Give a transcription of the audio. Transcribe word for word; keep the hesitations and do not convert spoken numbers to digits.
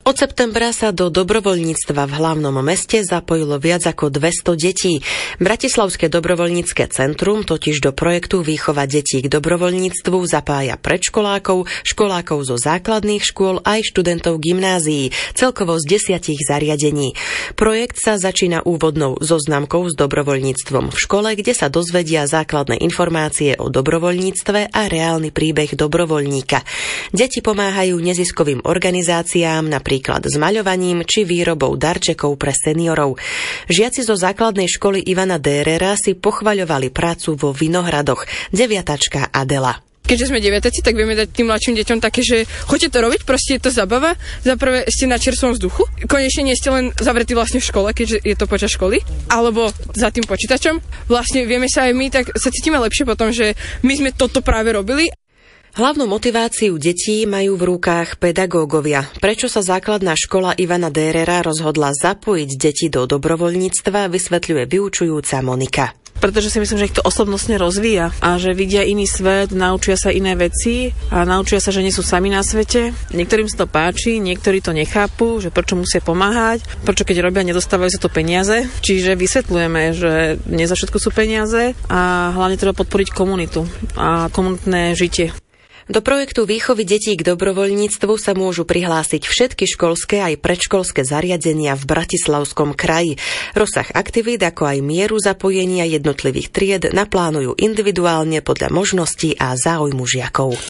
Od septembra sa do dobrovoľníctva v hlavnom meste zapojilo viac ako dvesto detí. Bratislavské dobrovoľnícke centrum totiž do projektu Výchova detí k dobrovoľníctvu zapája predškolákov, školákov zo základných škôl aj študentov gymnázií, celkovo z desiatich zariadení. Projekt sa začína úvodnou zoznamkou s dobrovoľníctvom v škole, kde sa dozvedia základné informácie o dobrovoľníctve a reálny príbeh dobrovoľníka. Deti pomáhajú neziskovým organizáciám, napríklad s maľovaním či výrobou darčekov pre seniorov. Žiaci zo základnej školy Ivana Dérera si pochvaľovali prácu vo Vinohradoch. Deviatačka Adela. Keďže sme deviataci, tak vieme dať tým mladším deťom také, že choďte to robiť, proste je to zabava. Zaprvé ste na čerstvom vzduchu. Konečne nie ste len zavretí vlastne v škole, keďže je to počas školy, alebo za tým počítačom. Vlastne vieme sa aj my, tak sa cítime lepšie potom, že my sme toto práve robili. Hlavnú motiváciu detí majú v rukách pedagógovia. Prečo sa základná škola Ivana Dérera rozhodla zapojiť deti do dobrovoľníctva, vysvetľuje vyučujúca Monika. Pretože si myslím, že ich to osobnostne rozvíja a že vidia iný svet, naučia sa iné veci a naučia sa, že nie sú sami na svete. Niektorým sa to páči, niektorí to nechápu, že prečo musia pomáhať, prečo keď robia, nedostávajú sa to peniaze. Čiže vysvetľujeme, že nie za všetko sú peniaze a hlavne treba podporiť komunitu a komunitné žitie. Do projektu Výchovy detí k dobrovoľníctvu sa môžu prihlásiť všetky školské aj predškolské zariadenia v Bratislavskom kraji. Rozsah aktivít, ako aj mieru zapojenia jednotlivých tried naplánujú individuálne podľa možností a záujmu žiakov.